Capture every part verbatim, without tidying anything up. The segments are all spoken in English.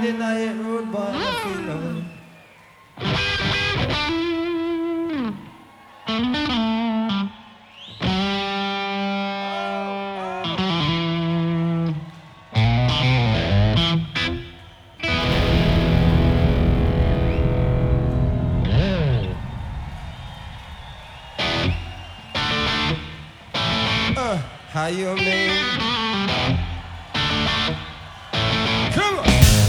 in a road, boy, I feel no. Uh, how you mean? Come on.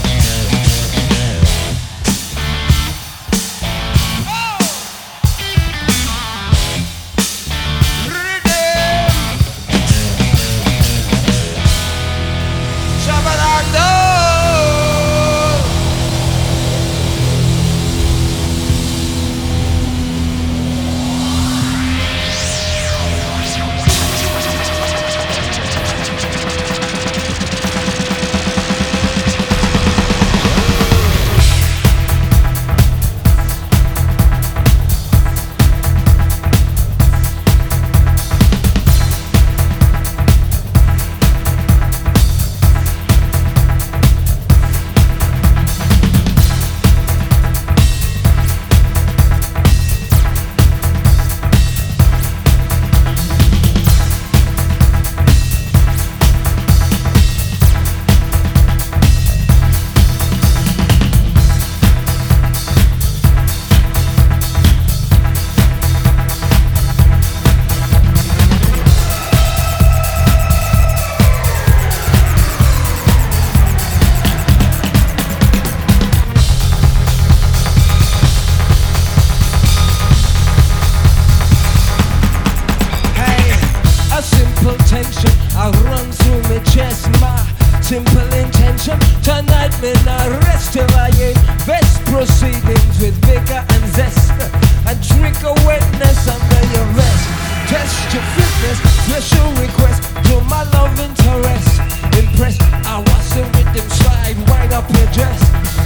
I run through my chest, my simple intention. Tonight me not rest till I ain't best proceedings with vigor and zest. And drink a wetness under your vest. Test your fitness, special request to my love interest. Impressed, I watch the rhythm slide right up your dress.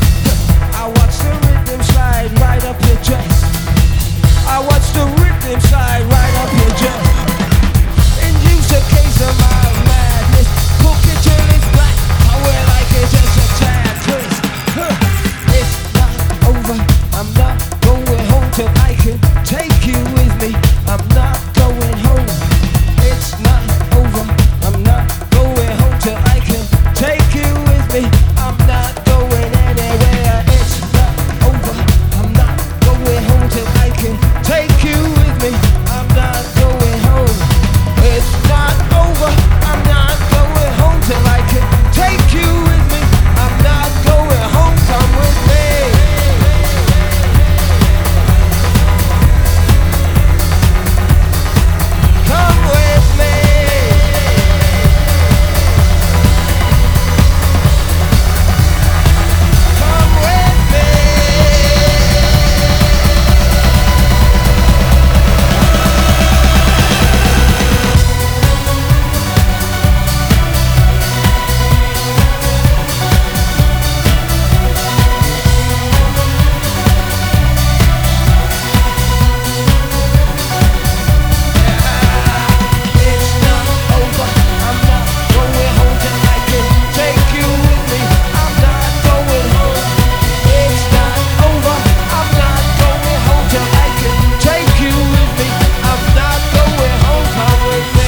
I watch the rhythm slide right up your dress. I watch the rhythm slide right up your dress. Induce a case of my madness. Cook it till it's black. I wear like it's just a tad twist. Huh. It's not over. I'm not going home till I can take you with me. I'm not going home. It's not over. I'm not going home till I can take you with me. I'm not going anywhere. It's not over. I'm not going home till I can take you with me. I'm not going home. It's not over. I'm not going home till I can take you with me. I'm not going home. Come with me. Come with me. Come with me. It's not over. I'm not going home till I can take you with me. I'm not going home. It's not over. I'm not going home till I can take you with me. I'm not going home. Come with me.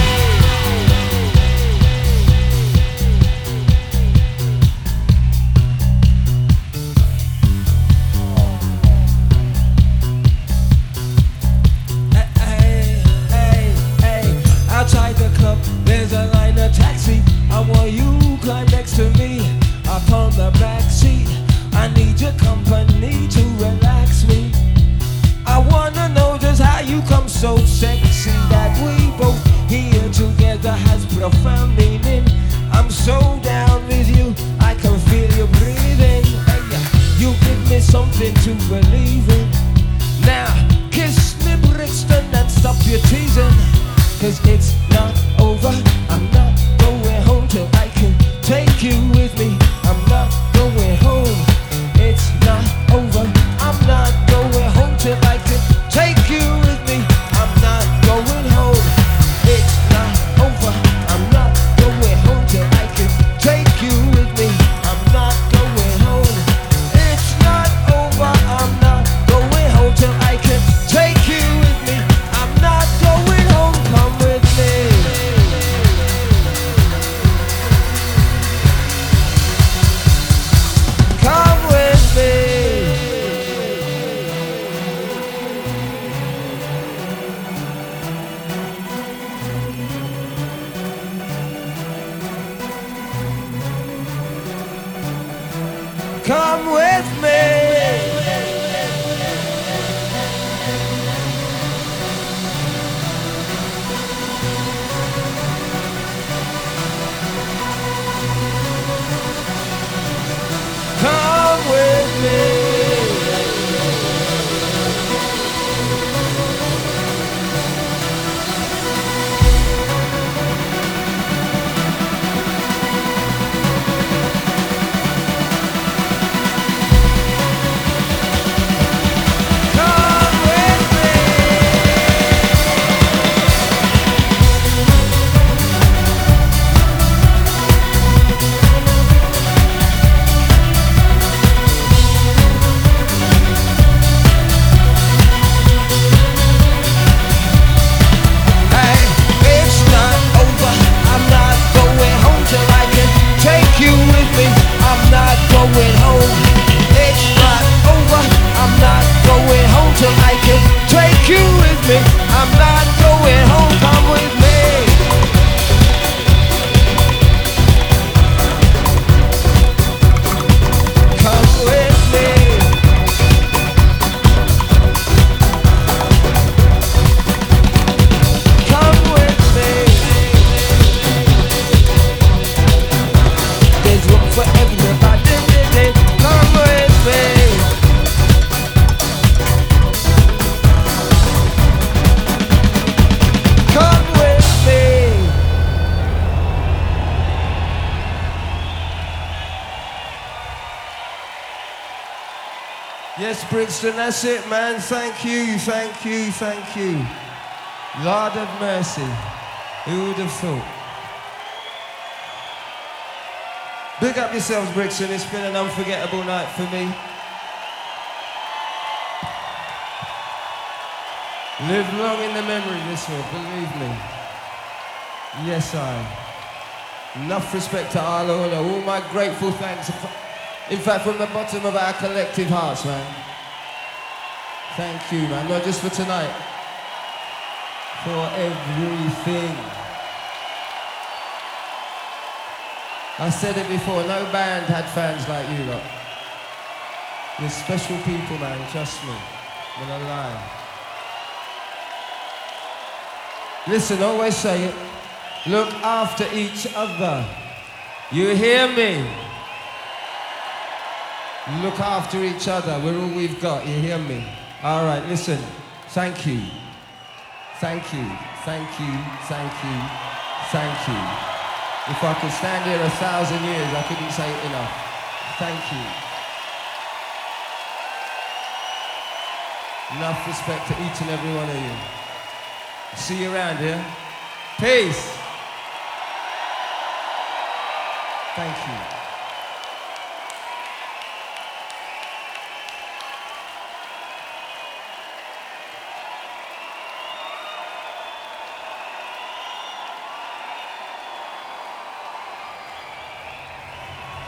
Hey, hey, hey, outside the club, there's a line of taxi. I want you climb next to me, up on the back seat. I need your company to relax me. I wanna know just how you come so sexy. That we both here together has profound meaning. I'm so down with you, I can feel you breathing. Hey, you give me something to believe in. Now, kiss me Brixton and stop your teasing. Cause it's not over. I'm not going home till I can take you with me. I'm not going home. It's not over. I'm not going home till I can take you with me. I'm not going home. It's not over. I'm not going home till I can take you with me. I'm not going home. Come with me. Come with me. Yes, Brixton, that's it, man. Thank you, thank you, thank you. Lord of mercy. Who would have thought? Big up yourselves, Brixton. It's been an unforgettable night for me. Live long in the memory this one, believe me. Yes, I. Enough respect to our Lord. All my grateful thanks. In fact, from the bottom of our collective hearts, man. Thank you, man. Not just for tonight. For everything. I said it before, no band had fans like you lot. You're special people, man, trust me. I'm gonna lie. Listen, always say it. Look after each other. You hear me? Look after each other. We're all we've got. You hear me? All right, listen. Thank you. Thank you. Thank you. Thank you. Thank you. If I could stand here a thousand years, I couldn't say it enough. Thank you. Enough respect to each and every one of you. See you around here. Peace. Thank you.